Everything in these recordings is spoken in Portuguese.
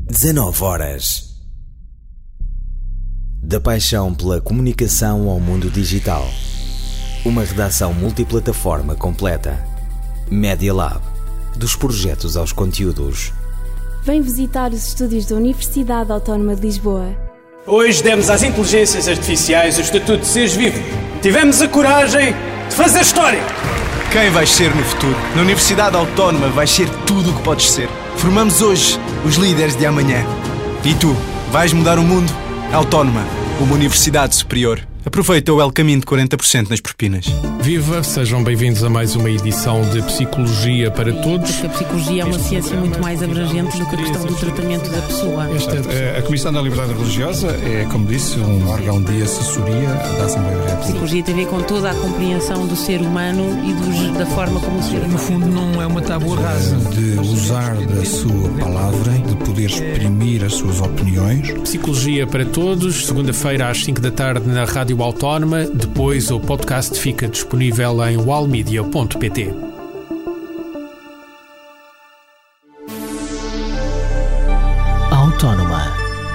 19 horas. Da paixão pela comunicação ao mundo digital. Uma redação multiplataforma completa. Media Lab. Dos projetos aos conteúdos. Vem visitar os estúdios da Universidade Autónoma de Lisboa. Hoje demos às inteligências artificiais o estatuto de seres vivo. Tivemos a coragem de fazer história. Quem vais ser no futuro? Na Universidade Autónoma vais ser tudo o que podes ser. Formamos hoje os líderes de amanhã. E tu, vais mudar o mundo? Autónoma, uma universidade superior. Aproveita o El Caminho de 40% nas propinas. Viva, sejam bem-vindos a mais uma edição de Psicologia para Todos. Porque a psicologia é uma ciência muito mais abrangente do que a questão do tratamento da pessoa. A Comissão da Liberdade Religiosa é, como disse, um órgão de assessoria da Assembleia da República. A psicologia tem a ver com toda a compreensão do ser humano e da forma como o ser humano... No fundo, não é uma tábua rasa de usar da sua palavra, de poder exprimir as suas opiniões. Psicologia para Todos, segunda-feira às 5 da tarde na Rádio Autónoma. Depois o podcast fica disponível em walmedia.pt. Autónoma.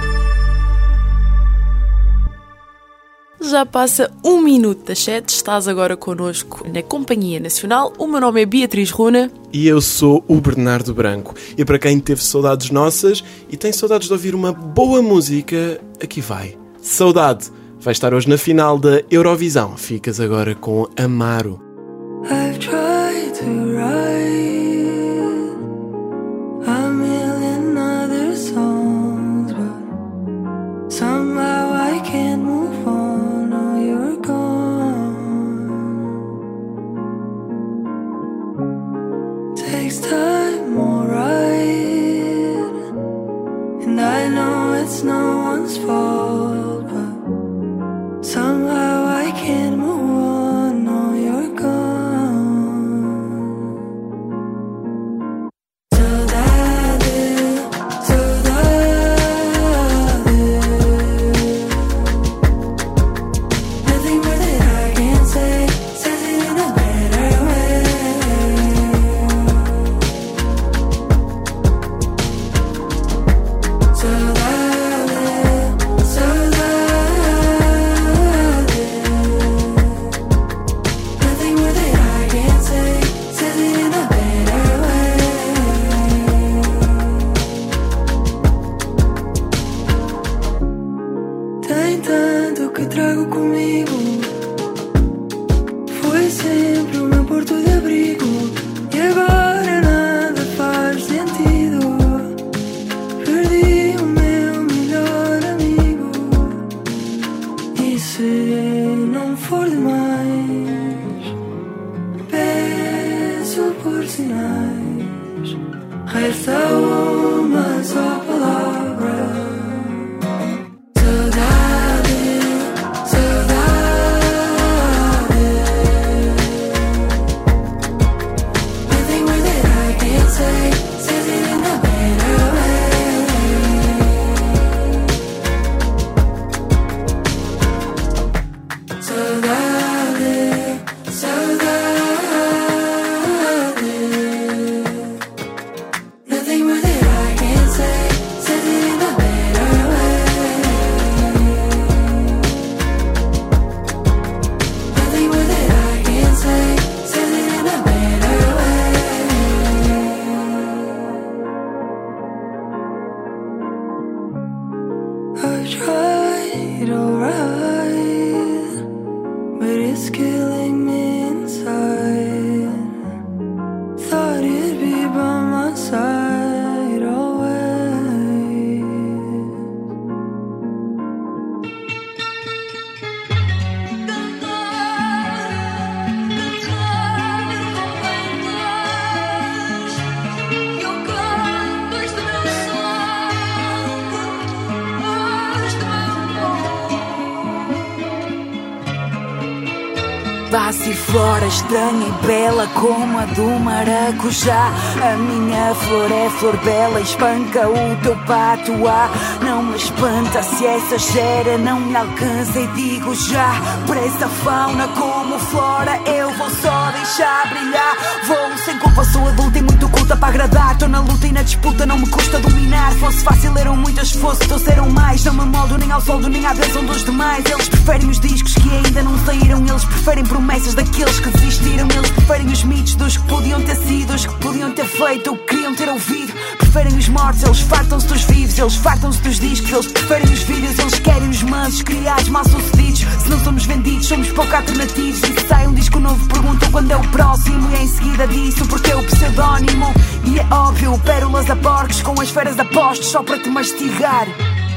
Já passa 1 minuto das 7, estás agora connosco na Companhia Nacional. O meu nome é Beatriz Runa. E eu sou o Bernardo Branco. E para quem teve saudades nossas e tem saudades de ouvir uma boa música, aqui vai. Saudade vai estar hoje na final da Eurovisão. Ficas agora com Amaro. I've tried to write a million other songs, but somehow I can't move on. Oh, you're gone. Takes time, alright, and I know it's no one's fault, but somehow I can't move on. Oh, you're gone. Tem tanto que trago comigo. Foi sempre o meu porto de abrigo. E agora nada faz sentido. Perdi o meu melhor amigo. E se não for demais, peço por sinais. Resta uma só palavra. Nothing more that I can say. passiflora estranha e bela como a do maracujá. A minha flor é flor bela, espanca o teu patuá. Não me espanta se essa gera não me alcança e digo já. Por essa fauna como flora eu vou só deixar brilhar. Vou sem culpa, sou adulta e muito culta para agradar. Estou na luta e na disputa, não me custa dominar. Fosse fácil eram muitas, fosse trouxeram mais. Não me moldo nem ao soldo nem à bênção dos demais. Eles preferem os discos que ainda não saíram. Eles preferem promessas daqueles que desistiram. Eles preferem os mitos dos que podiam ter sido, os que podiam ter feito, o que queriam ter ouvido. Preferem os mortos, eles fartam-se dos vivos. Eles fartam-se dos discos, eles preferem os vídeos. Eles querem os mansos, criados, mal sucedidos. Se não somos vendidos, somos pouco alternativos. E se sai um disco novo, perguntam quando é o próximo. E em seguida disso, porque é o pseudónimo. E é óbvio, pérolas a porcos com as feras a postos só para te mastigar.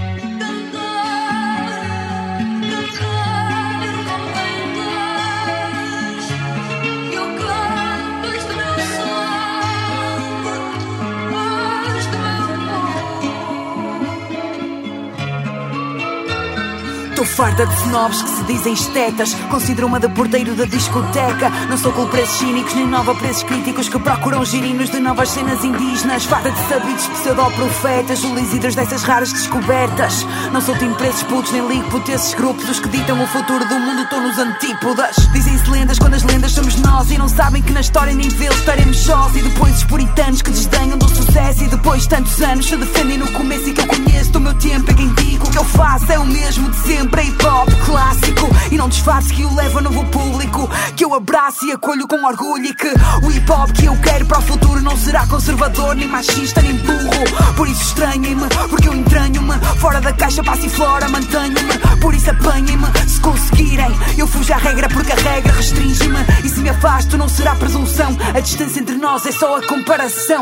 Estou farta de snobs que se dizem estetas. Considero-me de porteiro da discoteca. Não sou com preços cínicos nem nova preços críticos que procuram girinos de novas cenas indígenas. Farta de sabidos pseudo-profetas, lícidos dessas raras descobertas. Não sou time preços putos nem ligo por esses grupos. Os que ditam o futuro do mundo estão nos antípodas. Dizem-se lendas quando as lendas somos nós. E não sabem que na história nem vê-los estaremos sós. E depois os puritanos que desdenham do sucesso. E depois tantos anos se defendem no começo. E que eu conheço do meu tempo. É quem digo o que eu faço é o mesmo de sempre. É hip-hop clássico e não disfarce que o leva a novo público. Que eu abraço e acolho com orgulho. E que o hip-hop que eu quero para o futuro não será conservador, nem machista, nem burro. Por isso estranhem-me, porque eu entranho-me. Fora da caixa passiflora, mantenho-me. Por isso apanhem-me, se conseguirem. Eu fujo à regra porque a regra restringe-me. E se me afasto não será presunção. A distância entre nós é só a comparação.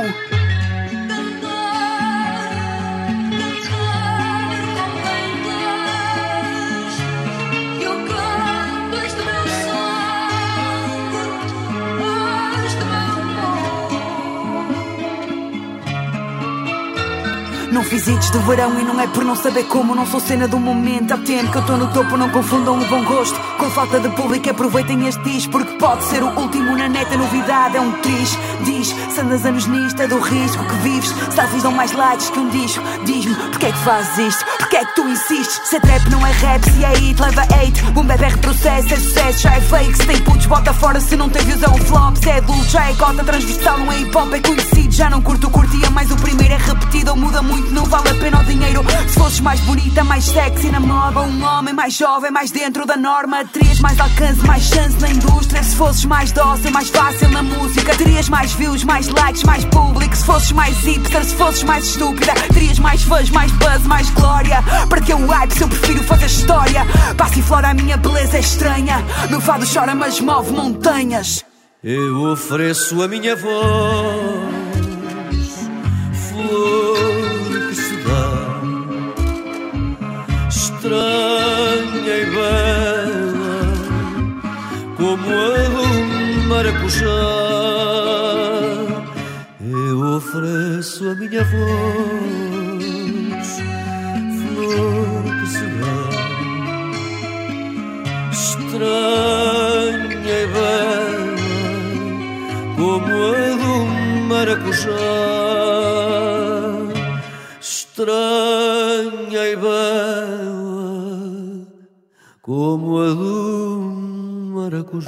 Não fiz hits de verão e não é por não saber como. Não sou cena do momento, há tempo que eu estou no topo. Não confundam o bom gosto com falta de público. Aproveitem este disco porque pode ser o último na neta. Novidade é um triz. Diz, se andas anos nisto é do risco que vives. Selfies dão mais likes que um disco. Diz-me, porque é que fazes isto? Porque é que tu insistes? Se é trap não é rap, se é hit leva hate. Boom bap é retrocesso, é sucesso, já é fake. Se tem putos bota fora, se não tem views é um flop. Se é adulto já é cota transversal, não é hip hop, é conhecido. Já não curto, curtia, mas o primeiro é repetido ou muda muito. Não vale a pena o dinheiro. Se fosses mais bonita, mais sexy na moda. Um homem mais jovem, mais dentro da norma. Terias mais alcance, mais chance na indústria. Se fosses mais dócil, mais fácil na música. Terias mais views, mais likes, mais público. Se fosses mais hipster, se fosses mais estúpida. Terias mais fãs, mais buzz, mais glória. Para que eu hype se eu prefiro fazer história? Passiflora, a minha beleza é estranha. Meu fado chora mas move montanhas. Eu ofereço a minha voz, flor que se dá, estranha e bela, como a do maracujá. Eu ofereço a minha voz, flor que se dá, estranha e bela, como a do maracujá. Estranha e bela, como a do maracujá.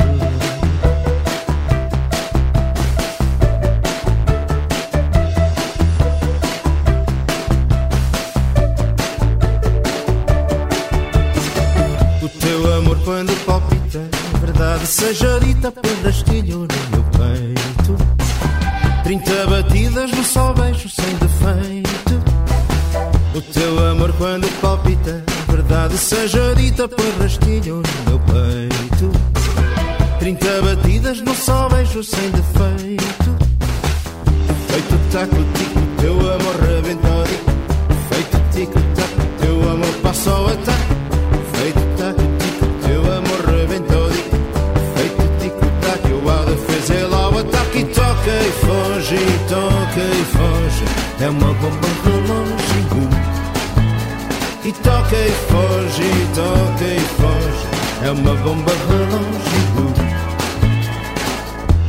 O teu amor quando palpita, a verdade seja dita, põe rastilho no meu peito. 30 batidas no só beijo sem defeito. O teu amor quando palpita, a verdade seja dita, põe rastilho no meu peito. 30 batidas no só beijo sem defeito. Feito taco-tico, teu amor rebentado. Feito tico-taco, teu amor passa ao ataque. Feito taco-tico, teu amor rebentado. Feito tico-taco, eu à defesa ele ao ataque. E toca e foge, toca e foge. É uma bomba relógio. E toca e foge, toca e foge. É uma bomba relógio.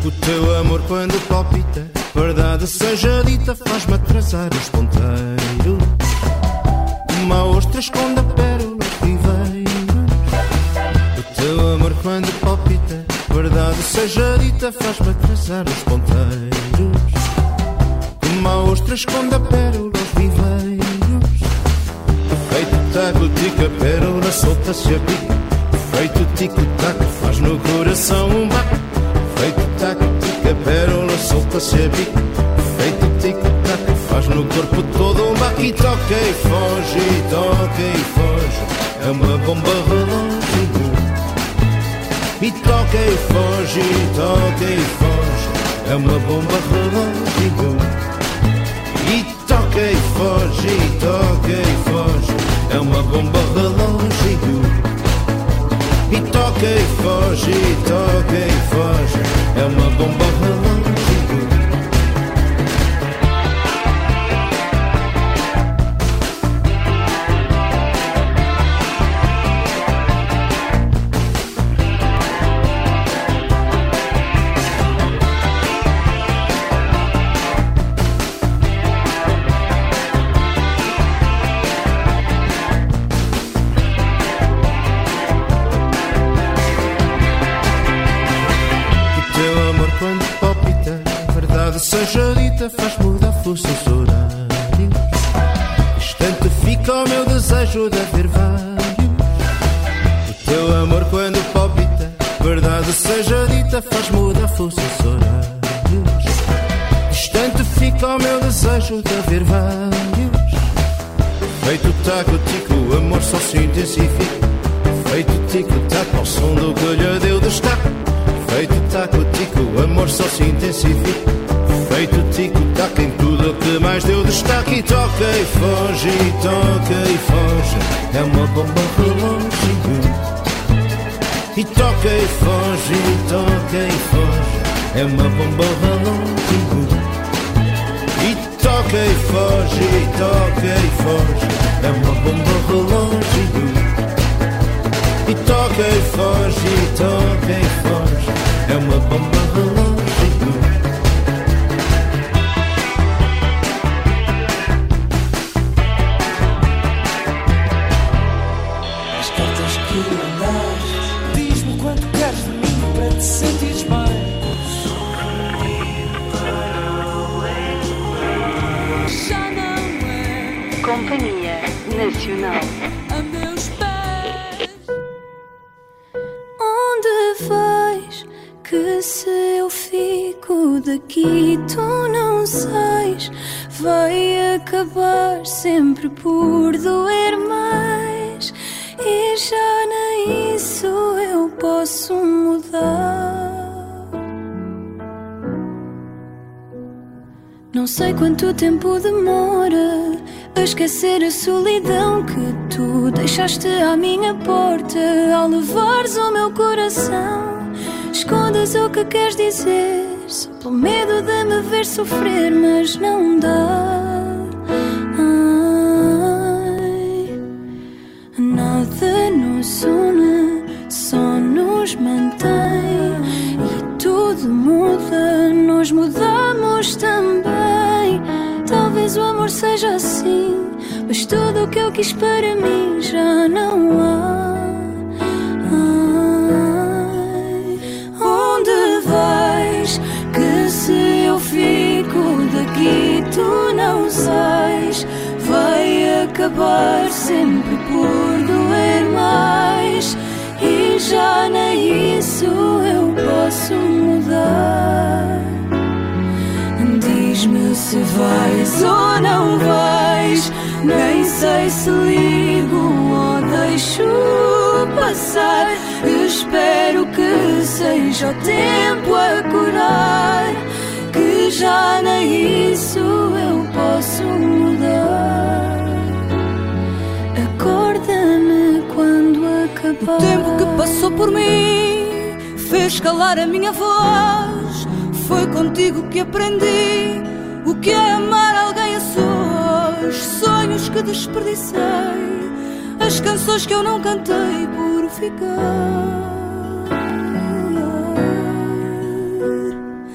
O teu amor quando palpita, verdade seja dita, faz-me atrasar os ponteiros. Uma ostra esconde a pérola riveiros. O teu amor quando palpita, verdade seja dita, faz-me atrasar os ponteiros. Uma ostra esconde a pérola riveiros. Feito taco-tica, a pérola solta-se a pique. Feito tico-taco, faz no coração um baque. Feito taco-tica, a pérola solta-se a pique. Feito tico-taco, faz no corpo todo um baque. E toca e foge, e toca e foge, é uma bomba relógio. E toca e foge, e toca e foge, é uma bomba relógio. E toca e foge, e toca e foge, é uma bomba relógio. E toca e foge, e toca e foge, é uma bomba relógio. Seja dita, faz mudar fusos horários. Distante fica o meu desejo de haver vários. O teu amor quando palpita, verdade seja dita, faz mudar fusos horários. Distante fica o meu desejo de haver vários. Feito taco-tico, o amor só se intensifica. Feito tico-taco, ao som do que lhe deu destaque. Feito taco-tico, o amor só se intensifica. Feito tico-taco em tudo o que mais deu destaque. E toca e foge, e toca e foge, é uma bomba relógio. E toca e foge, e toca e foge, é uma bomba relógio. E toca e foge, e toca e foge, é uma bomba relógio. E toca e foge, e toca e foge, é uma bomba relógio. Companhia Nacional. A meus pés. Onde vais? Que se eu fico daqui, tu não sais. Vai acabar sempre por doer mais. E já nem isso eu posso mudar. Não sei quanto tempo demora a esquecer a solidão que tu deixaste à minha porta. Ao levares o meu coração, escondes o que queres dizer, só pelo medo de me ver sofrer, mas não dá. Ai, nada nos une, só nos mantém. E tudo muda, nós mudamos também. Talvez o amor seja assim, mas tudo o que eu quis para mim já não há. Ai, onde vais? Que se eu fico daqui, tu não sais. Vai acabar sempre por doer mais. E já nem isso eu posso mudar. Diz-me se vais ou não vais. Nem sei se ligo ou deixo passar. Espero que seja o tempo a curar, que já nem isso eu posso mudar. Acorda-me quando acabar. O tempo que passou por mim fez calar a minha voz. Foi contigo que aprendi o que é amar alguém a sós. Sonhos que desperdicei, as canções que eu não cantei por ficar.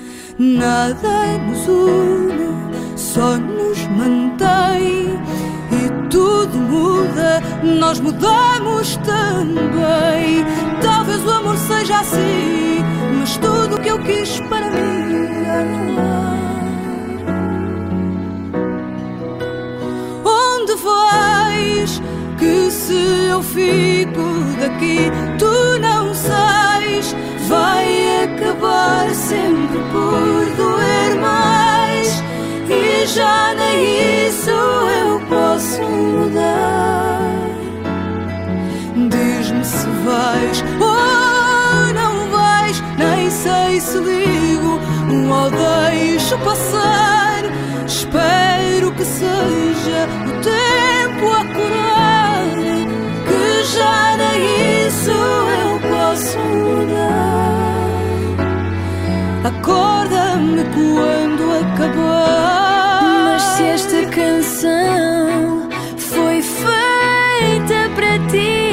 nada nos une, só nos mantém. E tudo muda, nós mudamos também. Talvez o amor seja assim, mas tudo o que eu quis para mim é não. Onde vais? Que se eu fico daqui, tu não sais. Vai acabar sempre por doer mais, e já nem isso eu posso mudar. Diz-me se vais ou não vais, nem sei se ligo ou deixo passar. Espero que seja o tempo a curar, que já nem isso eu posso mudar. Acorda-me quando acabar. Mas se esta canção foi feita para ti,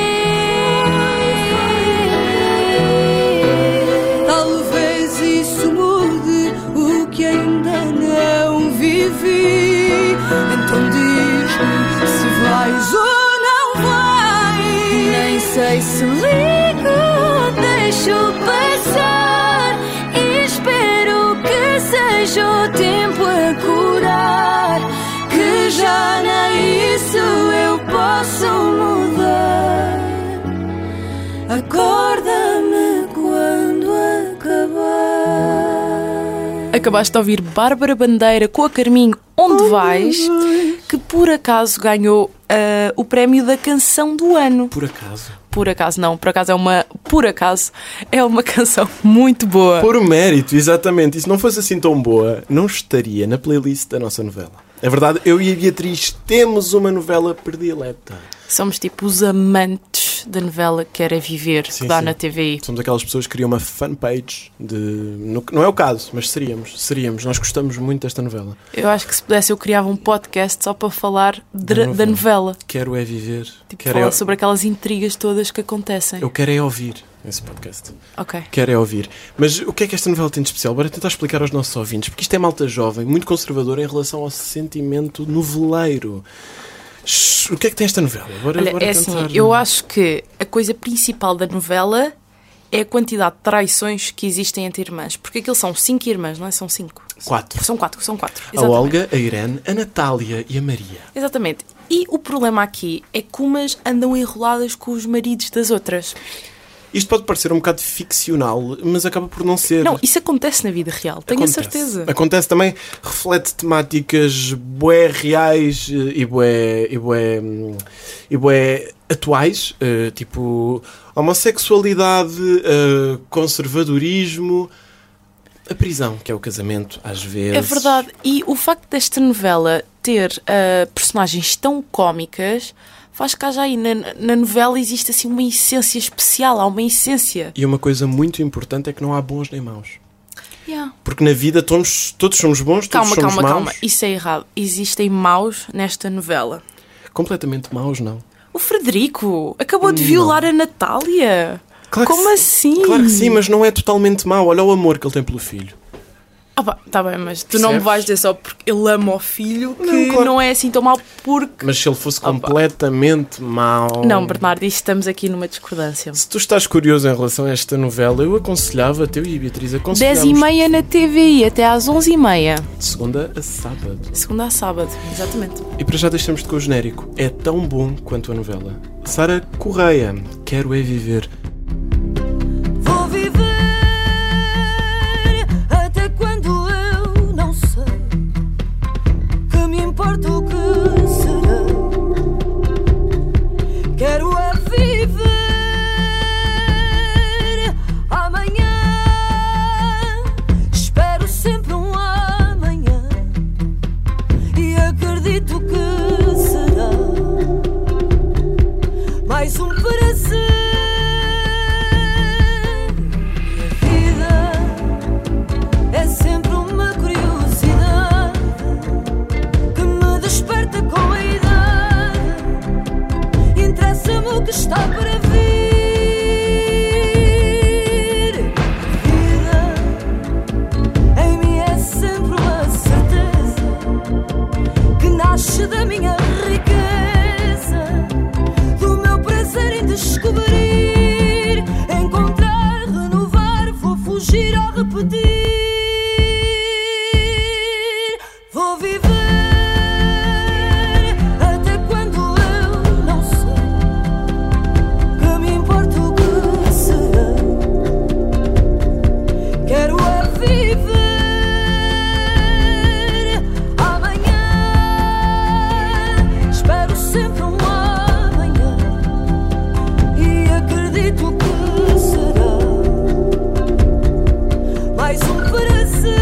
talvez isso mude o que ainda não vivi. Então diz-me se vais ou não vais. Nem sei se ligo ou deixo passar, e espero que seja o tempo a curar, que já nem isso eu posso mudar. Acorda-me quando acabar. Acabaste de ouvir Bárbara Bandeira com a Carminho, Onde Vais, que por acaso ganhou o prémio da canção do ano. Por acaso? Por acaso não, por acaso é uma canção muito boa. Por mérito, exatamente. E se não fosse assim tão boa, não estaria na playlist da nossa novela. É verdade, eu e a Beatriz temos uma novela predileta. Somos tipo os amantes da novela Que Era Viver, que dá na TVI. Somos aquelas pessoas que criam uma fanpage de... Não é o caso, mas seríamos. Nós gostamos muito desta novela. Eu acho que se pudesse eu criava um podcast só para falar da novela. Quero é viver. Tipo, falar sobre aquelas intrigas todas que acontecem. Eu quero é ouvir esse podcast. Ok. Quero é ouvir. Mas o que é que esta novela tem de especial? Bora tentar explicar aos nossos ouvintes, porque isto é malta jovem, muito conservadora em relação ao sentimento noveleiro. O que é que tem esta novela? Bora assim, eu acho que a coisa principal da novela é a quantidade de traições que existem entre irmãs. Porque aquilo são 5 irmãs, não é? São 5. 4. São 4. A Olga, a Irene, a Natália e a Maria. Exatamente. E o problema aqui é que umas andam enroladas com os maridos das outras. Isto pode parecer um bocado ficcional, mas acaba por não ser. Não, isso acontece na vida real, tenho a certeza. Acontece também, reflete temáticas bué reais e bué atuais, tipo homossexualidade, conservadorismo, a prisão, que é o casamento, às vezes. É verdade, e o facto desta novela ter personagens tão cómicas faz que já aí na novela existe assim uma essência especial, há uma essência. E uma coisa muito importante é que não há bons nem maus. Yeah. Porque na vida todos somos bons, todos somos maus. Calma, isso é errado. Existem maus nesta novela. Completamente maus, não. O Frederico acabou de violar a Natália. Claro Como assim? Claro que sim, mas não é totalmente mau. Olha o amor que ele tem pelo filho. Tá bem, mas tu não me vais dizer só porque ele ama o filho que não é assim tão mau porque... Mas se ele fosse completamente mau... Não, Bernardo, estamos aqui numa discordância. Se tu estás curioso em relação a esta novela, eu aconselhava, eu e a Beatriz aconselhávamos... 10h30 na TVI, até às 11h30. De segunda a sábado. Segunda a sábado, exatamente. E para já deixamos-te com o genérico. É tão bom quanto a novela. Sara Correia, Quero é Viver. Vou viver até quando eu não sei, que me importa o que será. Quero é viver amanhã, espero sempre um amanhã e acredito que será mais um prazer. Que está para vir, vida é que nasce da minha riqueza, do meu prazer em descobrir, encontrar, renovar, vou fugir ou repetir. Vou viver até quando eu não sei, que me importa o que será. Quero a viver amanhã, espero sempre um amanhã e acredito que será mais um prazer.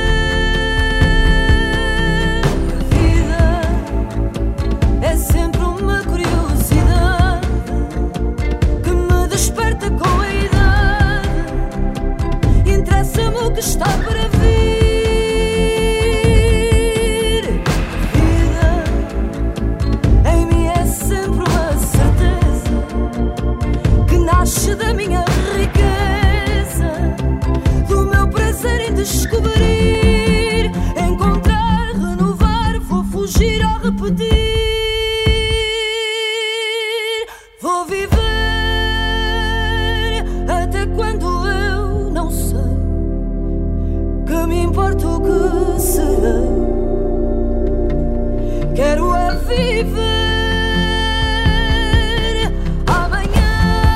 É sempre uma curiosidade que me desperta com a idade. Interessa-me o que está para vir. Vida em mim é sempre uma certeza que nasce da minha riqueza, do meu prazer em descobrir, encontrar, renovar, vou fugir ou repetir. Vou viver até quando eu não sei, que me importa o que será. Quero a viver amanhã,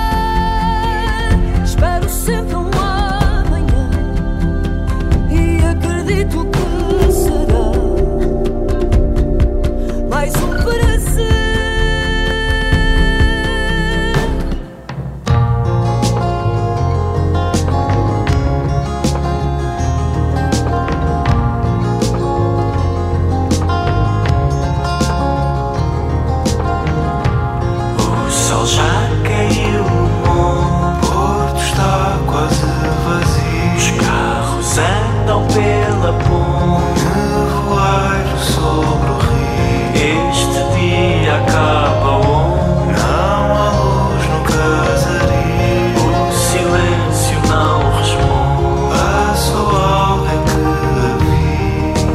espero sempre um amanhã e acredito que será mais um prazer. O sol já caiu, o porto está quase vazio. Os carros andam pela ponte, nevoeiro sobre o rio. Este dia acaba onde não há luz no casario. O silêncio não responde a só alguém que a viu.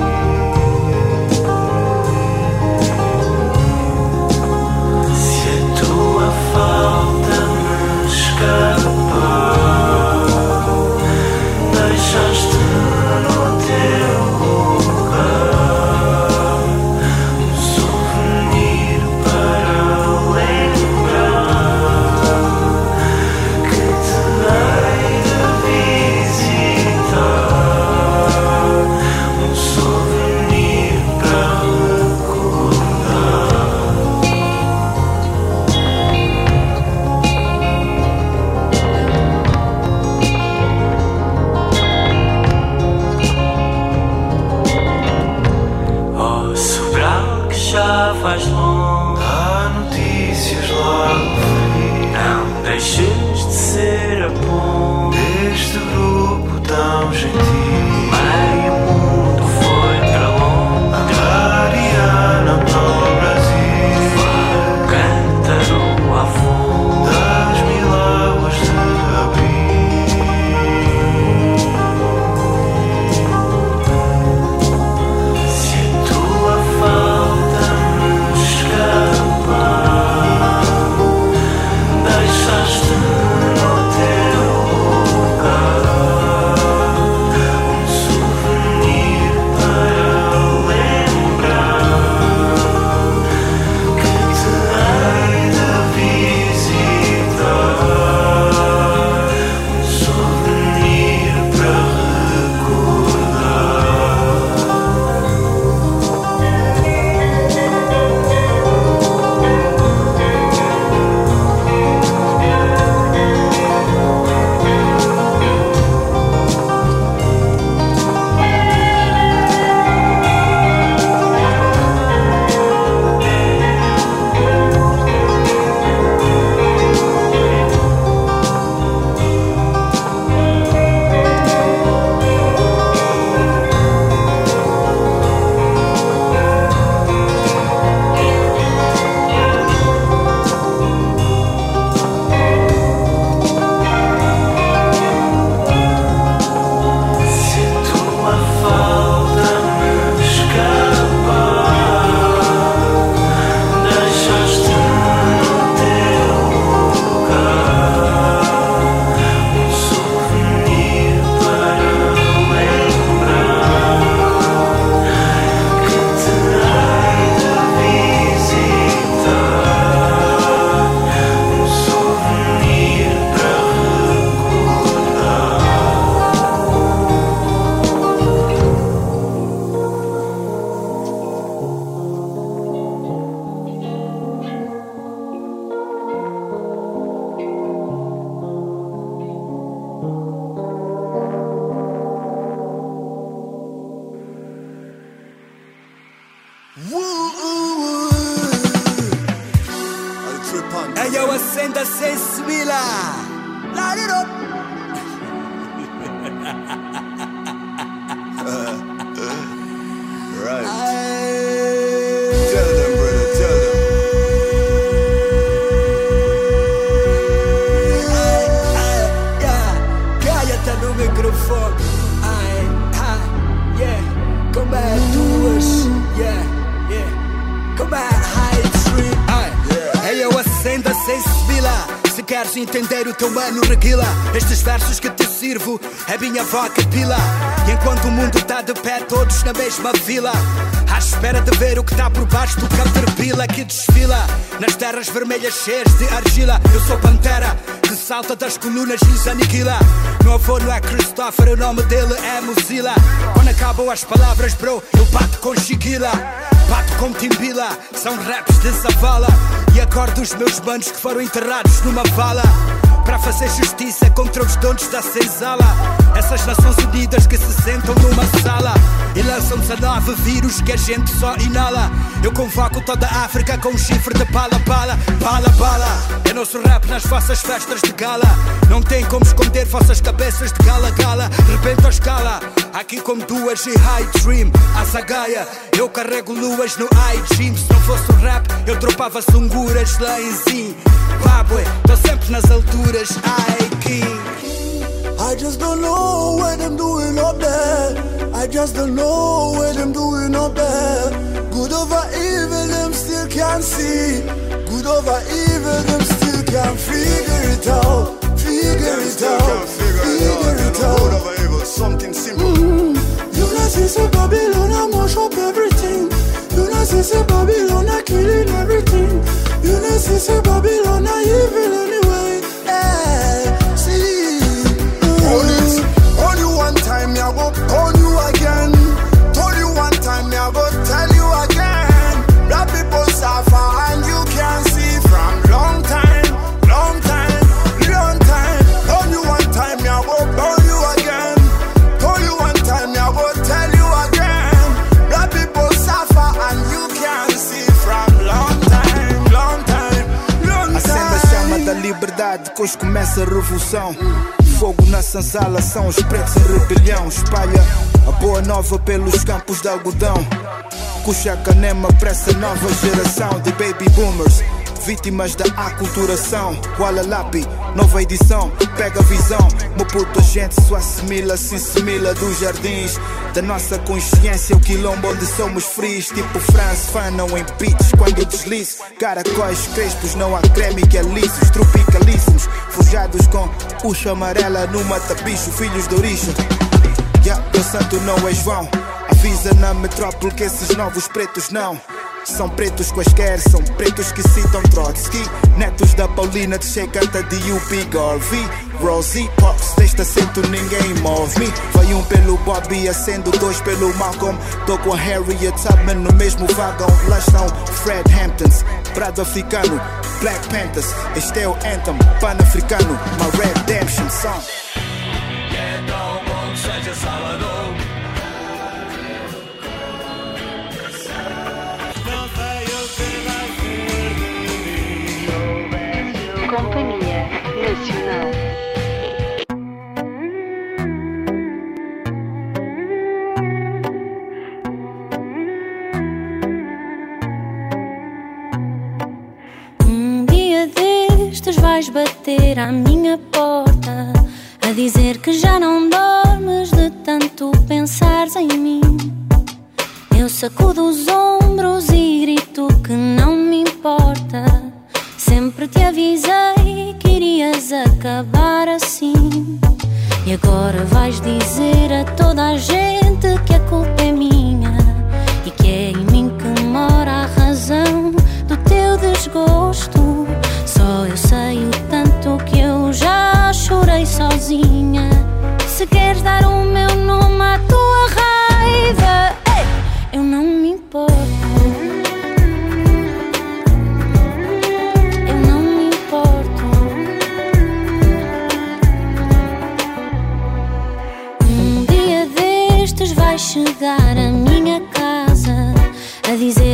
Se a tua falta me escapar, deixaste no teu lugar um souvenir para lembrar que te hei de visitar, um souvenir para recordar. Oh, Sobral que já faz longe, há notícias lá no frio. Não deixes de ser a ponte deste grupo tão gentil. Meio mundo foi para longe, da Ariana para o Brasil. Vai o cântaro à fonte das mil águas de abril. Se a tua falta me escapar, deixaste no teu lugar um souvenir Hey yo, acenda sensibila. Light it up. Right. Tell them, brother, tell them. Calla-te no microfone. Yeah. Como é duas? Yeah. Como é high tree? Hey yo, acenda sensibila. Se queres entender o teu mano, reguila. Estes versos que te sirvo é minha vaca pila. E enquanto o mundo tá de pé, todos na mesma fila, à espera de ver o que tá por baixo do caterpillar que desfila nas terras vermelhas cheias de argila. Eu sou pantera que salta das colunas e os aniquila. Meu avô não é Christopher, o nome dele é Mozilla. Quando acabam as palavras, bro, eu bato com Chiquila. Bato com Timbila, são raps de Zavala. E acordo os meus manos que foram enterrados numa vala, para fazer justiça contra os donos da senzala. Essas Nações Unidas que se sentam numa sala e lançam 19 vírus que a gente só inala. Eu convoco toda a África com um chifre de bala. É nosso rap nas vossas festas de gala. Não tem como esconder vossas cabeças de gala. Rebento a escala, aqui como duas e high dream. A zagaia, eu carrego luas no iGym. Se não fosse o rap, eu dropava sunguras lá em Zimbábue. Tô sempre nas alturas, King. I just don't know what I'm doing up there. I just don't know what I'm doing up there. Good over evil, them still can't see. Good over evil, them still can't figure it out. Figure it out. Good over evil, something simple. You know, see Babylon, I mash up everything. You know, see Babylon, I killing everything. You know, see Babylon, I evil anyway. Yeah, see. Only one time, I will call you again. Told you one time, I will tell you again. Black people suffer and you can see from long time. Only one time, I will call you again. Told you one time, I will tell you again. Black people suffer and you can see from long time. Acenda a chama da liberdade, depois começa a revolução. Fogo na senzala, são os pretos em rebelião. Espalha a boa nova pelos campos de algodão. Cuxa canema para essa nova geração de baby boomers, vítimas da aculturação. Wallalapi, nova edição, pega a visão. Meu puto, a gente só assimila, se assimila dos jardins da nossa consciência, o quilombo onde somos frios. Tipo France, Fanon em beats quando deslizo. Caracóis crespos, não há creme que alice. Os tropicalíssimos, forjados com uxa amarela no mata-bicho. Filhos de origem, meu santo não é João. Avisa na metrópole que esses novos pretos não são pretos quaisquer, são pretos que citam Trotsky. Netos da Paulina de Che canta de UP Garvey. Rosie Pops, deste assento ninguém move-me. Vai um pelo Bobby, acendo dois pelo Malcolm. Tô com a Harriet Tubman no mesmo vagão. Lá estão Fred Hamptons, Prado africano, Black Panthers. Este é o anthem pan-africano, my redemption song. Companhia Nacional. Dia destes vais bater à minha porta, a dizer que já não dormes de tanto pensares em mim. Eu sacudo os ombros e grito que não me importa. Sempre te avisei que irias acabar assim. E agora vais dizer a toda a gente que a culpa é minha e que é em mim que mora a razão do teu desgosto. Só eu sei o tanto que eu já chorei sozinha. Se queres dar o meu nome à tua raiva, eu não me importo.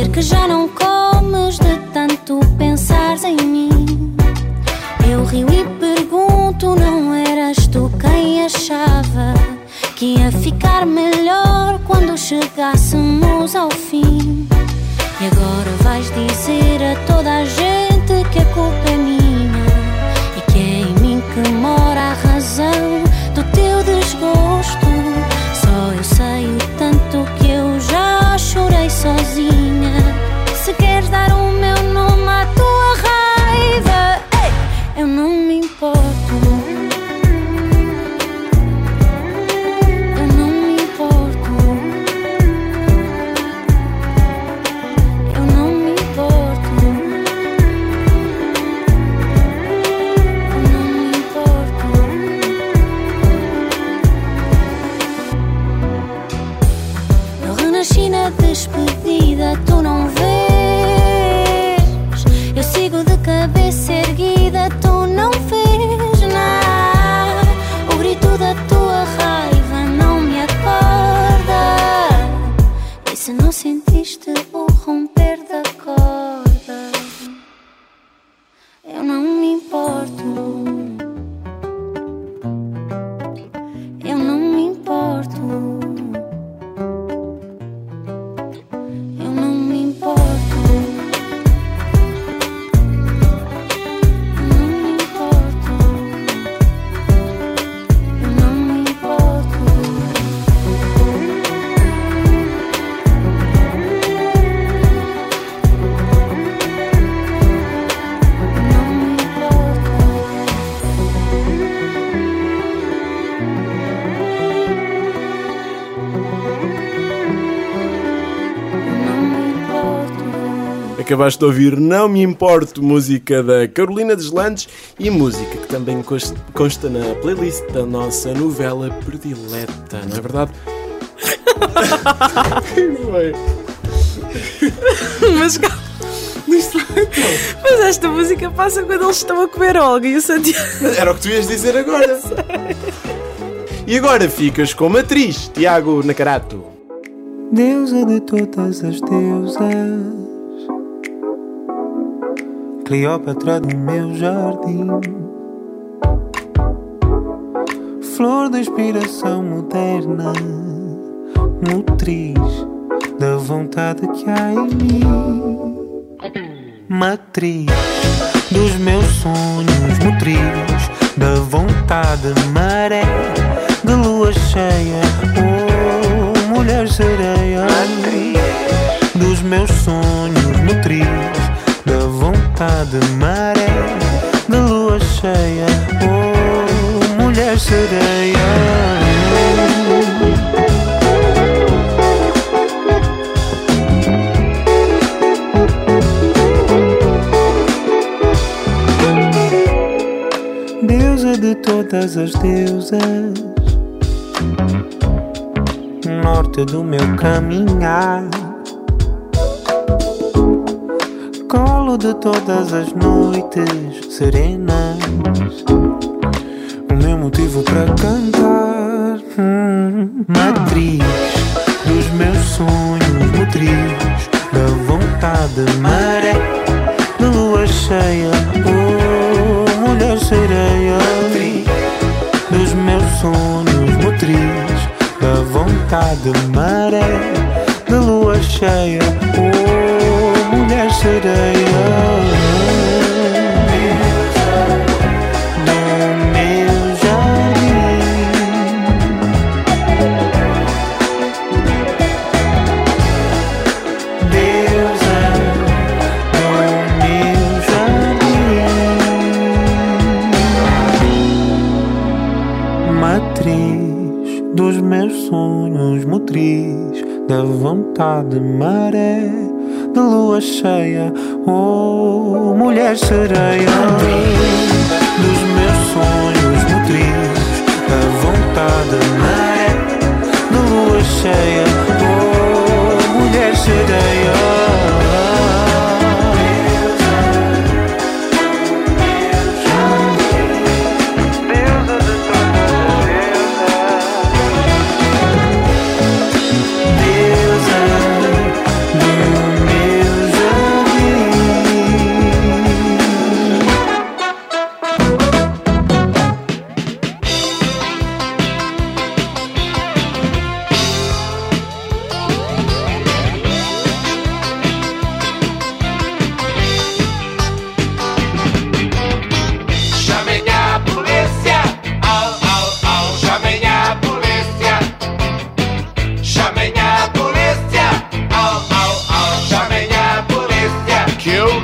que já não comes de tanto pensares em mim. Eu rio e pergunto, não eras tu quem achava que ia ficar melhor quando chegássemos ao fim? E agora vais dizer a toda a gente que a culpa é minha e que é em mim que mora a razão do teu desgosto. Só eu sei o tanto que eu já chorei sozinha. Se queres dar o meu nome à tua raiva, ei, eu não me importo. Despedida, tu não vês. Eu sigo de cabeça erguida, tu não vês nada. O grito da tua raiva não me acorda. E se não sentiste o romper da corda, eu não me importo. Eu não me importo. Acabaste de ouvir Não Me Importo, música da Carolina Deslandes e música que também consta na playlist da nossa novela predileta, não é verdade? Mas esta música passa quando eles estão a comer algo e o Santiago... Era o que tu ias dizer agora. E agora ficas como atriz, Tiago Nacarato. Deusa de todas as deusas, Cleópatra do meu jardim, flor da inspiração moderna, nutriz da vontade que há em mim, matriz dos meus sonhos, nutriz da vontade, maré de lua cheia, oh, mulher sereia, matriz dos meus sonhos, nutriz da vontade, maré de lua cheia, oh, mulher sereia. Deusa de todas as deusas, norte do meu caminhar, colo de todas as noites serenas, o meu motivo para cantar, matriz dos meus sonhos, nutriz da vontade, maré de lua cheia, oh, mulher sereia, dos meus sonhos, nutriz da vontade, maré de lua cheia, oh, mulher sereia. Dos meus sonhos, motriz da vontade, maré de lua cheia, oh, mulher sereia. Dos meus sonhos, motriz da vontade, maré de lua cheia, oh, mulher sereia. Meu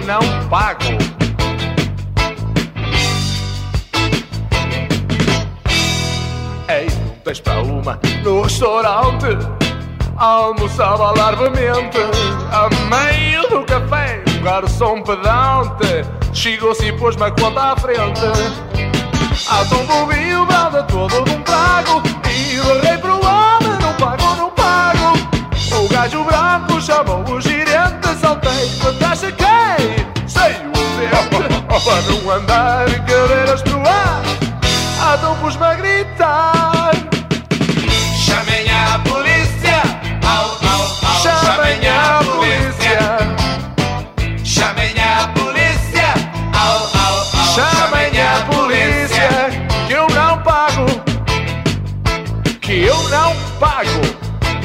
não pago. Ei, não tens para uma no restaurante, almoçava largamente. A meio do café, um garçom pedante chegou-se e pôs-me a conta à frente. Então bebi o balde todo de um trago e berrei para o homem: não pago, não pago. O gajo branco chamou o gerente, saltei, quanto chequei, sei o dente, para não andar em cadeiras pro ar. Então pus-me a gritar: chamem a polícia, au, au, au. Chamem a polícia, chamem a polícia, au, au, au. Chamem a polícia, que eu não pago, que eu não pago.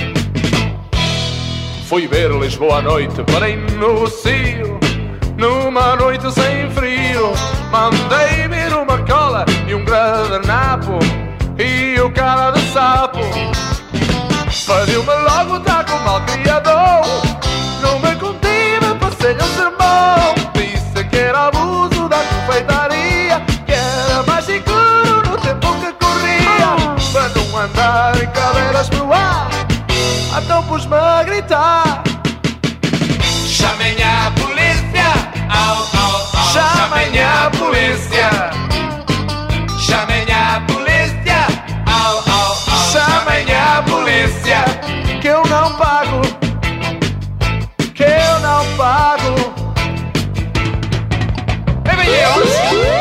Fui ver Lisboa à noite, parei no Cio, numa noite sem frio. Mandei vir uma cola e um gradanapo e o cara de sapo pediu-me logo taco mal criador. Não me contive, passei-lhe um sermão. Disse que era abuso da confeitaria, que era mais seguro no tempo que corria, para não andar em cadeiras pro ar. Então pus-me a gritar: chamem a polícia, au, au, au. Chamem a polícia, chamem a polícia, au, au, au. Chamem a polícia, que eu não pago, que eu não pago. E vem eles.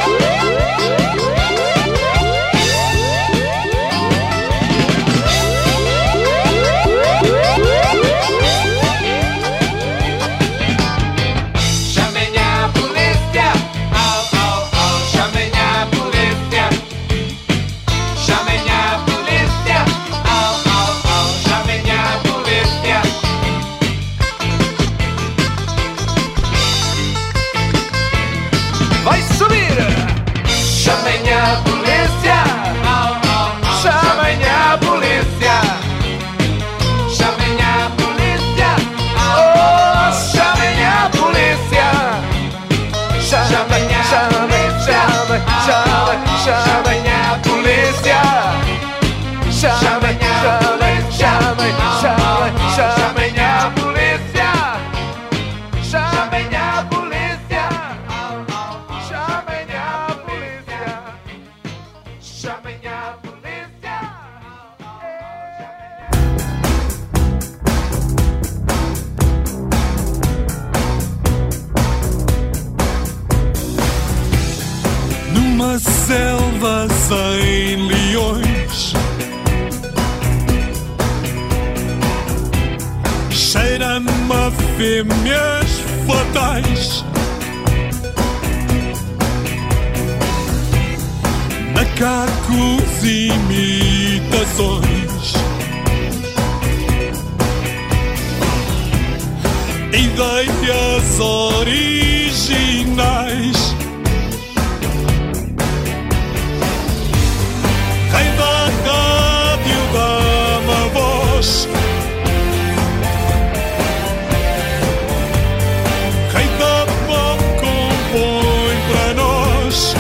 Numa selva sem leões, cheira-me a fêmeas fatais. Macacos e imitações, ideias originais. Rei da rádio, dá-me a voz. Rei da pop, compõe para nós.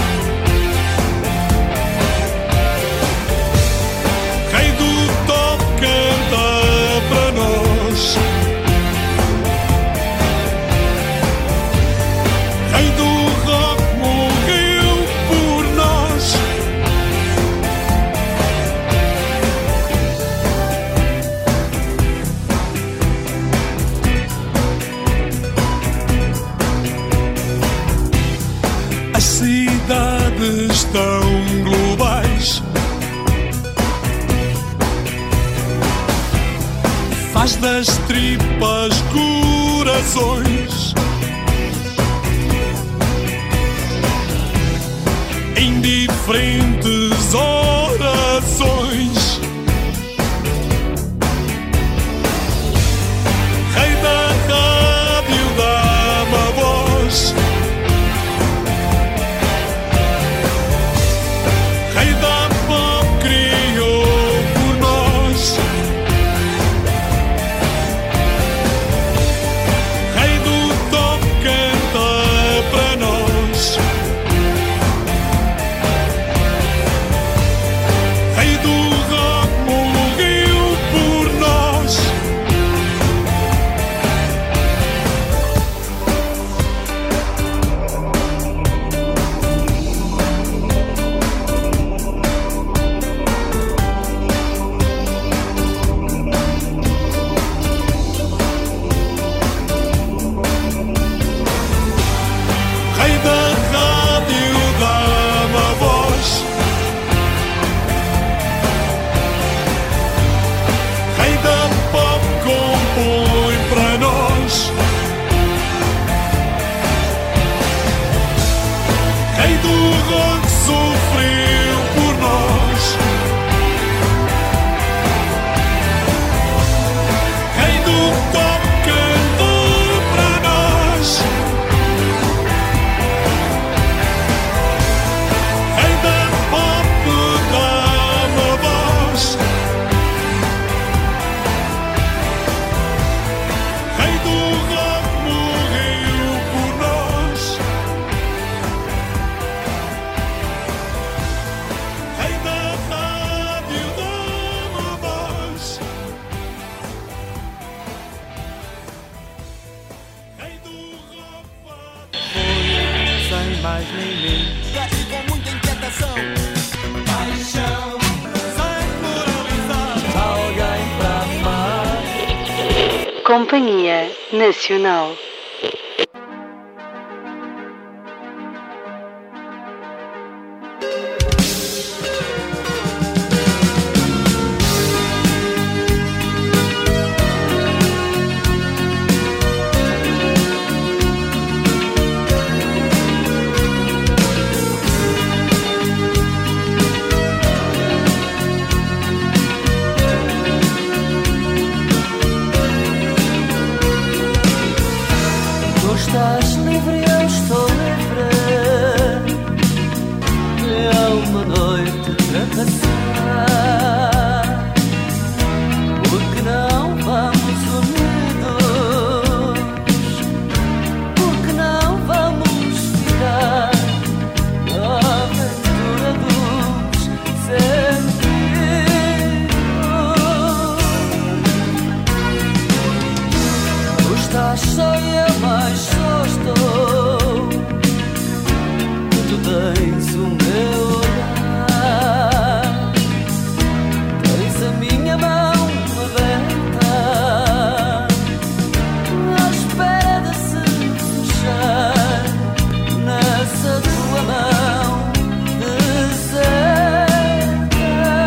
Rei do top, canta para nós. Rei do rock, morreu por nós. As cidades tão globais, faz das tripas corações. Em diferentes orações, rei da rádio, dá-me a voz. Rei da pop, criou por nós. Rei do top, canta mais nem menos. Cresce com muita inquietação. Paixão, sem moralizar. Alguém para amar. Companhia Nacional. Estás livre, eu estou livre. É uma noite para passar. Porque não vamos unidos? Porque não vamos ficar na aventura dos sentidos? Tu estás só e eu mais só estou. Tu tens o meu olhar, tens a minha mão aberta, à espera de se fechar nessa tua mão deserta.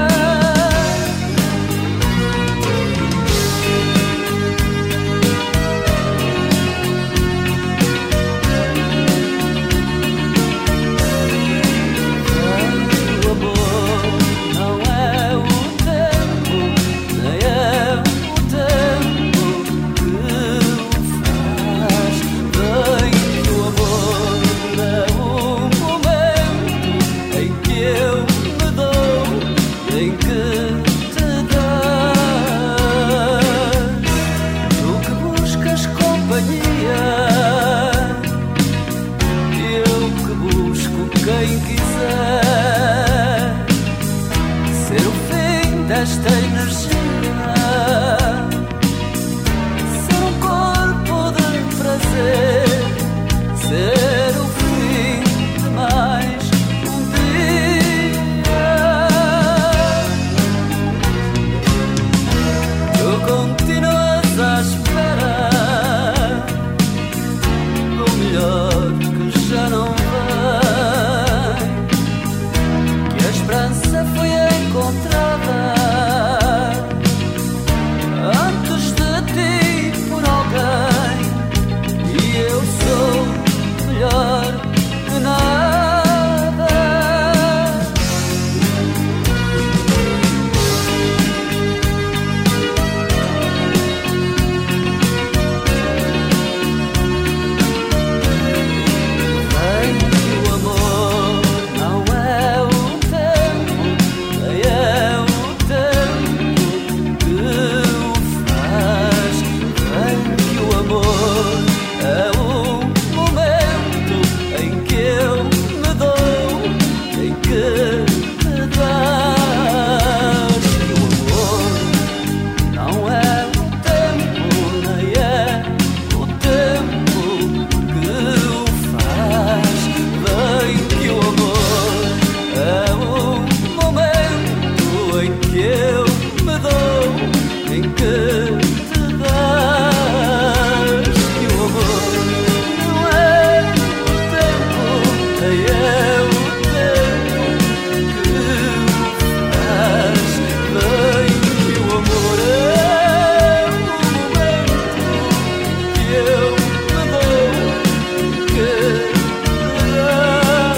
O amor não é o tempo, nem é o tempo que o faz. Bem que o amor é o momento em que eu me dou, em que te dás. Tu que buscas companhia, eu que busco quem quiser ser o fim desta energia, ser um corpo de prazer, ser o fim de mais um dia. Tu continuas à espera do melhor que já não vem, que a esperança foi encontrada antes de ti por alguém, e eu sou melhor que nada. Sei que o amor não é o tempo, nem é o tempo que o faz. Sei que o amor é o momento em que eu me dou, em que te dás. Que o amor não é o tempo, nem é o tempo que o faz. Bem que o amor é o momento em que eu me dou, em que te dás. Que o amor não é o tempo, nem é o tempo que o faz. Bem que o amor é o momento que eu me dou, que te dás.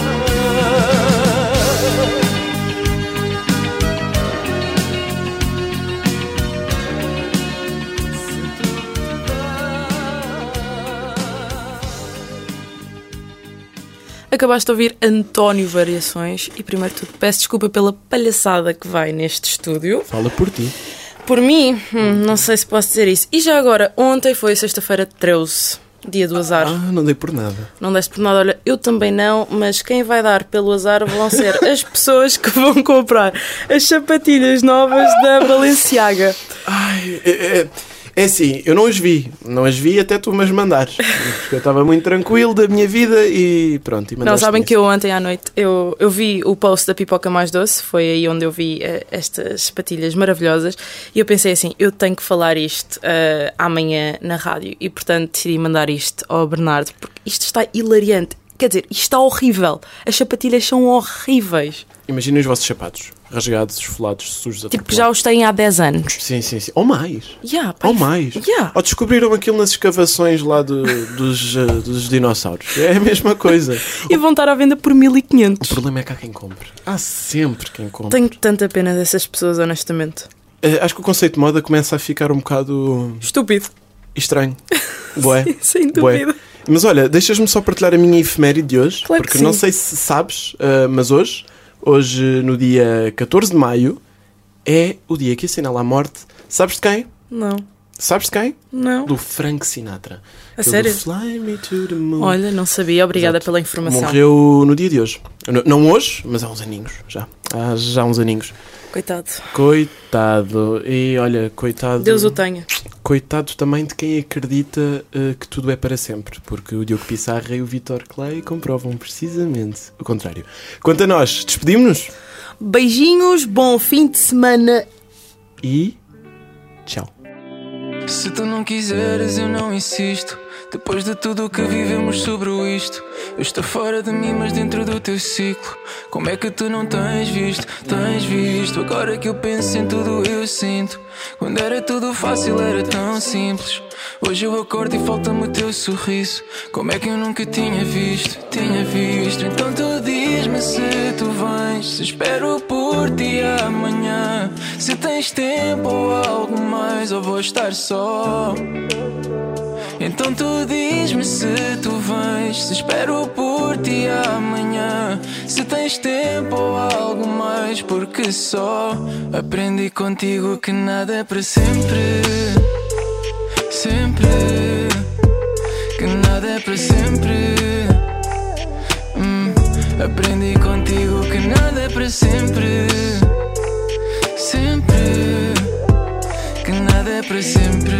Acabaste de ouvir António Variações e, primeiro de tudo, peço desculpa pela palhaçada que vai neste estúdio. Fala por ti. Por mim, não sei se posso dizer isso. E já agora, ontem foi sexta-feira 13, dia do azar. Não dei por nada. Não deste por nada, olha, eu também não, mas quem vai dar pelo azar vão ser as pessoas que vão comprar as sapatilhas novas da Balenciaga. Ai, É assim, eu não as vi até tu me as mandares. Porque eu estava muito tranquilo da minha vida e pronto. E não, sabem que eu ontem à noite, eu vi o post da Pipoca Mais Doce, foi aí onde eu vi estas patilhas maravilhosas e eu pensei assim, eu tenho que falar isto amanhã na rádio e portanto decidi mandar isto ao Bernardo, porque isto está hilariante. Quer dizer, isto está horrível. As sapatilhas são horríveis. Imaginem os vossos sapatos, rasgados, esfolados, sujos a tipo, já os têm há 10 anos. Sim. Ou mais. Ou mais. Yeah. Ou descobriram aquilo nas escavações lá dos dinossauros. É a mesma coisa. E vão estar à venda por 1.500. O problema é que há quem compre. Há sempre quem compre. Tenho tanta pena dessas pessoas, honestamente. Acho que o conceito de moda começa a ficar um bocado... estúpido. Estranho. Bué. Sim, sem dúvida. Bué. Mas olha, deixas-me só partilhar a minha efeméride de hoje. Claro porque que não sim. sei se sabes, mas hoje, no dia 14 de maio, é o dia que assinala a morte. Sabes de quem? Não. Sabes de quem? Não. Do Frank Sinatra. A sério? Fly me to the moon. Olha, não sabia. Obrigada pela informação. Morreu no dia de hoje. Não hoje, mas há uns aninhos já. Há já uns aninhos. Coitado. E olha, coitado... Deus o tenha. Coitado também de quem acredita que tudo é para sempre. Porque o Diogo Pissarra e o Vítor Clay comprovam precisamente o contrário. Quanto a nós, despedimos-nos? Beijinhos, bom fim de semana. E... tchau. Se tu não quiseres, eu não insisto. Depois de tudo o que vivemos sobre isto, eu estou fora de mim, mas dentro do teu ciclo. Como é que tu não tens visto? Tens visto. Agora que eu penso em tudo, eu sinto. Quando era tudo fácil, era tão simples. Hoje eu acordo e falta-me o teu sorriso. Como é que eu nunca tinha visto? Então tu diz-me se tu vens, se espero por ti amanhã, se tens tempo ou algo mais, ou vou estar só. Então tu diz-me se tu vens, se espero por ti amanhã, se tens tempo ou algo mais, porque só aprendi contigo que nada é para sempre. Sempre, que nada é para sempre. Aprendi contigo que nada é para sempre. Sempre, que nada é para sempre.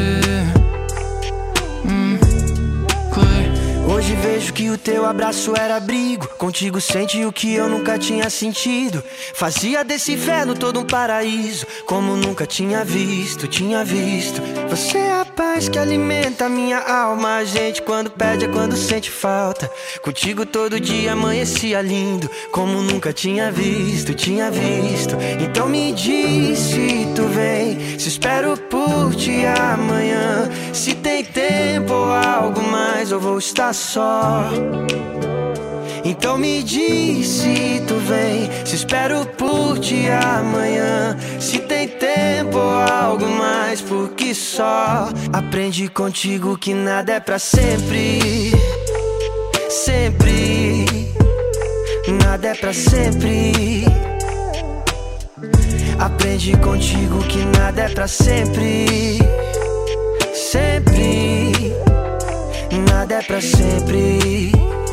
Hoje vejo que o teu abraço era abrigo. Contigo senti o que eu nunca tinha sentido. Fazia desse inferno todo um paraíso, como nunca tinha visto. Você é a paz que alimenta a minha alma. A gente quando pede é quando sente falta. Contigo todo dia amanhecia lindo, como nunca tinha visto. Então me diz se tu vem, se espero por ti amanhã, se tem tempo ou algo mais, eu vou estar só. Então me diz se tu vem, se espero por ti amanhã, se tem tempo ou algo mais, porque só aprendi contigo que nada é pra sempre. Sempre, nada é pra sempre. Aprendi contigo que nada é pra sempre. Sempre, nada é pra sempre.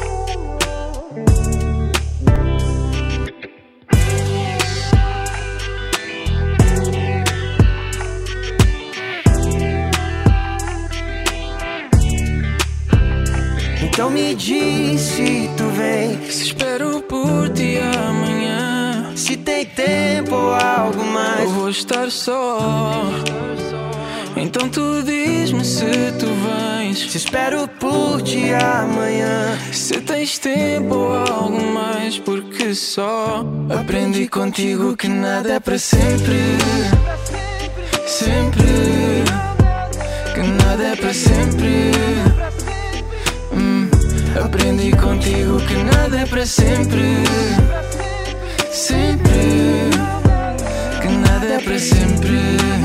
Então me diz se tu vem, se espero por ti amanhã, se tem tempo ou algo mais, eu vou estar só. Então tu diz-me se tu vens, se espero por ti amanhã, se tens tempo ou algo mais, porque só aprendi contigo que nada é para sempre. Sempre, que nada é para sempre. Aprendi contigo que nada é para sempre. Sempre, que nada é para sempre.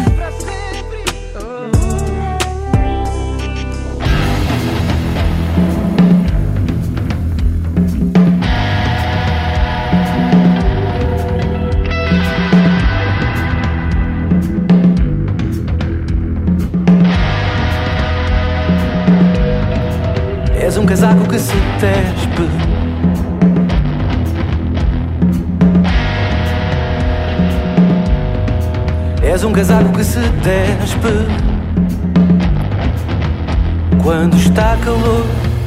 És um casaco que se despe, és um casaco que se despe. quando está calor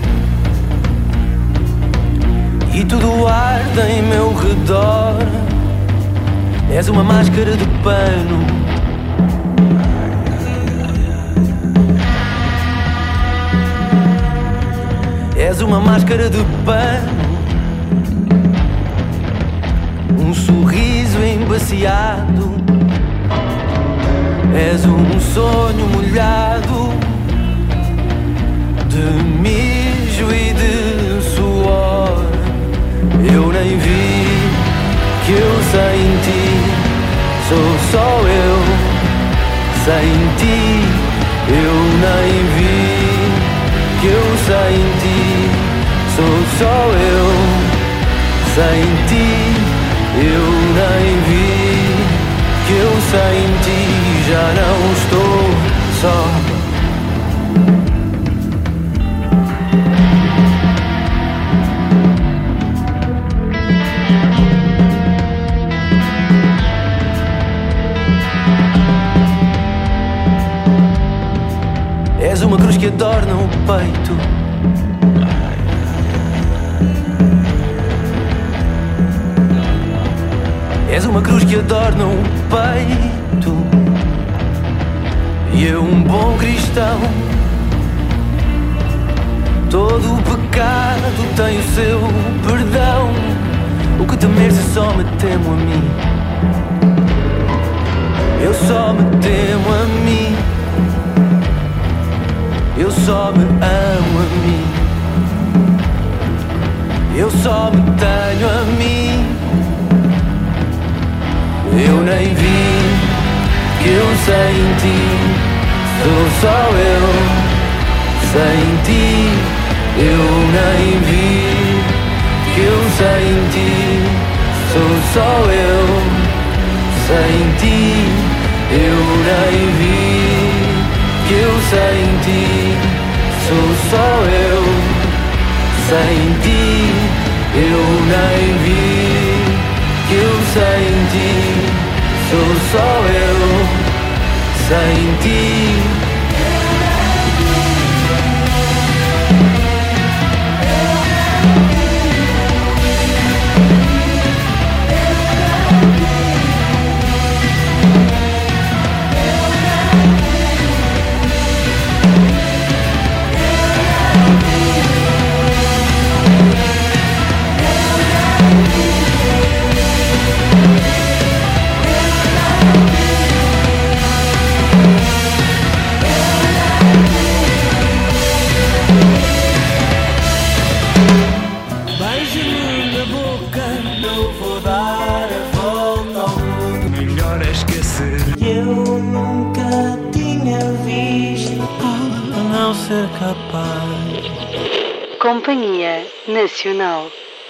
e tudo arde em meu redor. És uma máscara de pano, és uma máscara de pano, um sorriso embaciado, és um sonho molhado de mijo e de suor. Eu nem vi que eu sem ti sou só eu, sem ti eu nem vi que eu sem ti sou só eu, sem ti eu nem vi que eu sem ti já não estou só. És uma cruz que adorna o peito, és uma cruz que adorna o peito, e eu um bom cristão. Todo o pecado tem o seu perdão. O que temer se só me temo a mim? Eu só me temo a mim. Eu só me amo a mim. Eu só me tenho a mim. Eu nem vi que eu sem ti sou só eu. Sem ti eu nem vi que eu sem ti sou só eu. Sem ti eu nem vi que eu sem ti sou só eu. Sem ti eu nem vi que eu sem ti sou só eu. Sem ti capaz. Companhia Nacional.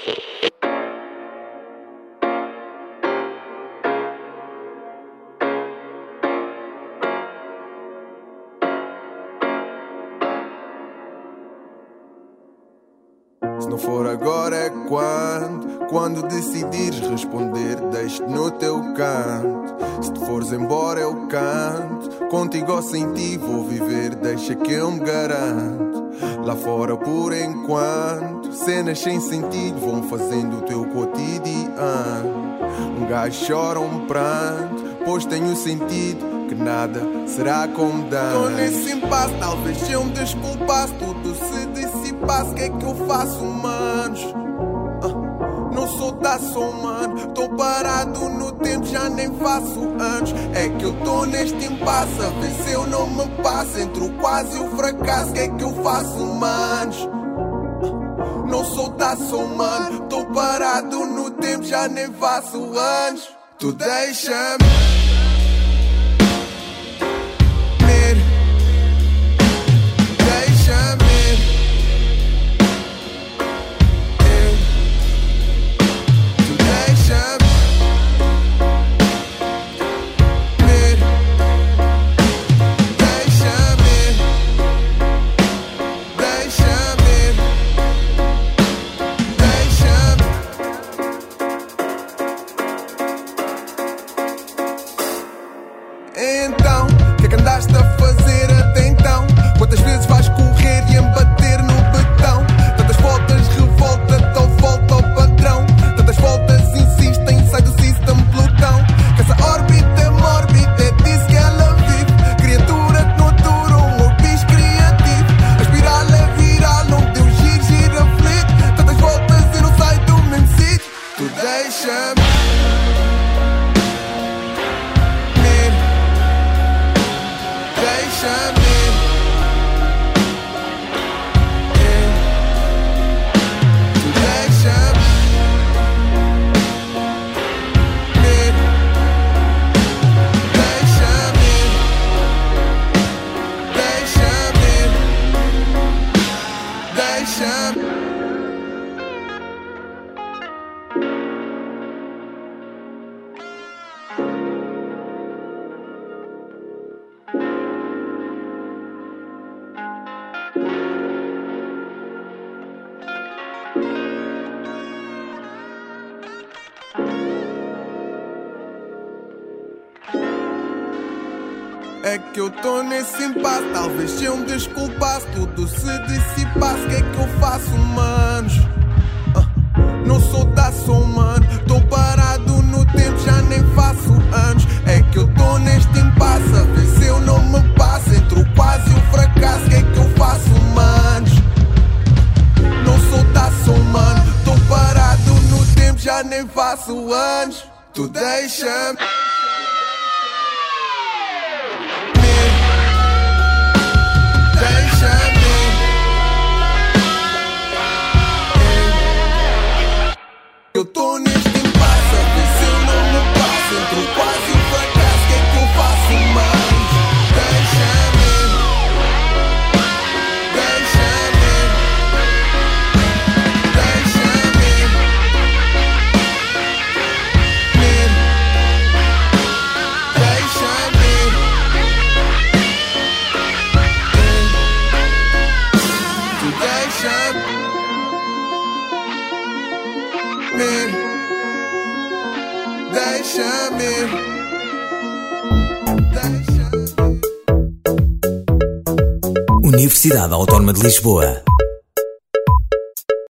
Se não for agora é quando? Quando decidires responder, deixe-te no teu canto. Se te fores embora eu canto. Contigo ou sem ti vou viver, deixa que eu me garanto. Lá fora por enquanto, cenas sem sentido vão fazendo o teu cotidiano. Um gajo chora um pranto, pois tenho sentido que nada será como dá. Tô nesse impasse, talvez eu me desculpasse. Tudo se dissipasse, que é que eu faço, manos? Não sou da som, mano. Tô parado no tempo, já nem faço anos. É que eu tô neste impasse, a ver se eu não me passo entre o quase e o fracasso. Que é que eu faço, manos? Não sou da som, mano. Tô parado no tempo, já nem faço anos. Tu deixa-me deixa-me. É que eu tô nesse impasse, talvez se eu me desculpasse, tudo se dissipasse. Que é que eu faço, manos? Não sou da sou humano, tô parado no tempo, já nem faço anos. É que eu tô neste impasse, a ver se eu não me passo entre o quase e o fracasso. Que é que eu faço, manos? Não sou da sou humano, tô parado no tempo, já nem faço anos. Tu deixa-me. Eu tô neste impasse, a ver se eu não me passo entre o quase e o fracasso. Que é que eu faço, mais? Deixa-me, deixa-me, deixa-me, deixa-me, tu deixa-me. Deixa-me. Universidade Autónoma de Lisboa.